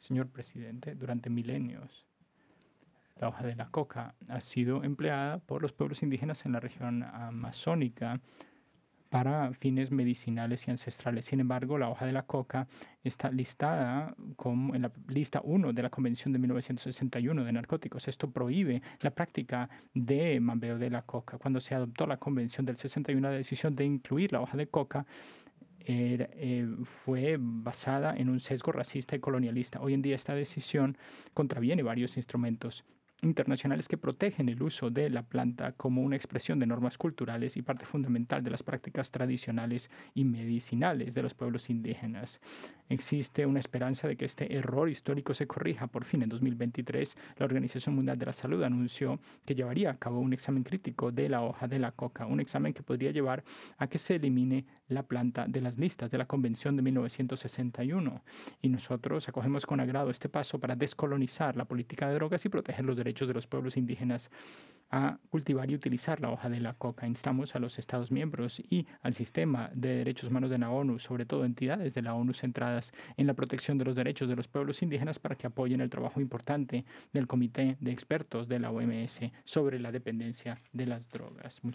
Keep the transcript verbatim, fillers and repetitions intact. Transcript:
Señor presidente, durante milenios, la hoja de la coca ha sido empleada por los pueblos indígenas en la región amazónica para fines medicinales y ancestrales. Sin embargo, la hoja de la coca está listada como en la lista uno de la Convención de mil novecientos sesenta y uno de narcóticos. Esto prohíbe la práctica de mambeo de la coca. Cuando se adoptó la Convención del sesenta y uno, la decisión de incluir la hoja de coca era, eh, fue basada en un sesgo racista y colonialista. Hoy en día esta decisión contraviene varios instrumentos internacionales que protegen el uso de la planta como una expresión de normas culturales y parte fundamental de las prácticas tradicionales y medicinales de los pueblos indígenas. Existe una esperanza de que este error histórico se corrija. Por fin, en dos mil veintitrés, la Organización Mundial de la Salud anunció que llevaría a cabo un examen crítico de la hoja de la coca, un examen que podría llevar a que se elimine la planta de las listas de la Convención de mil novecientos sesenta y uno. Y nosotros acogemos con agrado este paso para descolonizar la política de drogas y proteger los derechos de los pueblos indígenas a cultivar y utilizar la hoja de la coca. Instamos a los Estados miembros y al sistema de derechos humanos de la ONU, sobre todo entidades de la ONU centradas en la protección de los derechos de los pueblos indígenas, para que apoyen el trabajo importante del Comité de Expertos de la O M S sobre la dependencia de las drogas. Muchas